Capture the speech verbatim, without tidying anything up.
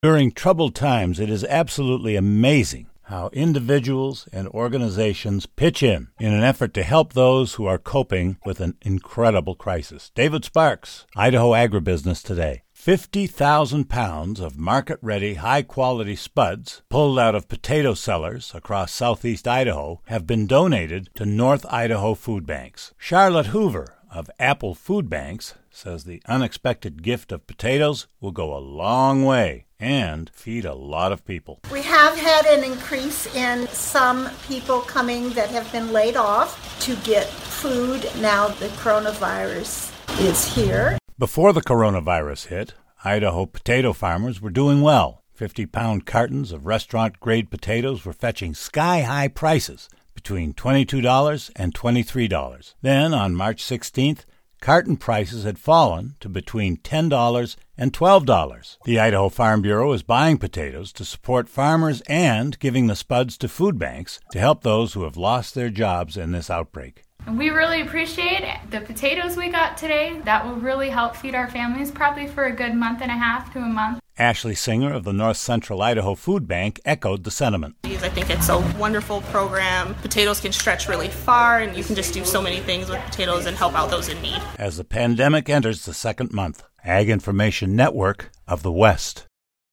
During troubled times, it is absolutely amazing how individuals and organizations pitch in in an effort to help those who are coping with an incredible crisis. David Sparks, Idaho Agribusiness Today. fifty thousand pounds of market-ready, high-quality spuds pulled out of potato cellars across southeast Idaho have been donated to North Idaho food banks. Charlotte Hoover of Apple Food Banks says the unexpected gift of potatoes will go a long way and feed a lot of people. We have had an increase in some people coming that have been laid off to get food now the coronavirus is here. Before the coronavirus hit, Idaho potato farmers were doing well. fifty-pound cartons of restaurant-grade potatoes were fetching sky-high prices between twenty-two dollars and twenty-three dollars. Then, on March sixteenth, carton prices had fallen to between ten dollars and twelve dollars. The Idaho Farm Bureau is buying potatoes to support farmers and giving the spuds to food banks to help those who have lost their jobs in this outbreak. And we really appreciate the potatoes we got today. That will really help feed our families probably for a good month and a half to a month. Ashley Singer of the North Central Idaho Food Bank echoed the sentiment. I think it's a wonderful program. Potatoes can stretch really far, and you can just do so many things with potatoes and help out those in need. As the pandemic enters the second month, Ag Information Network of the West.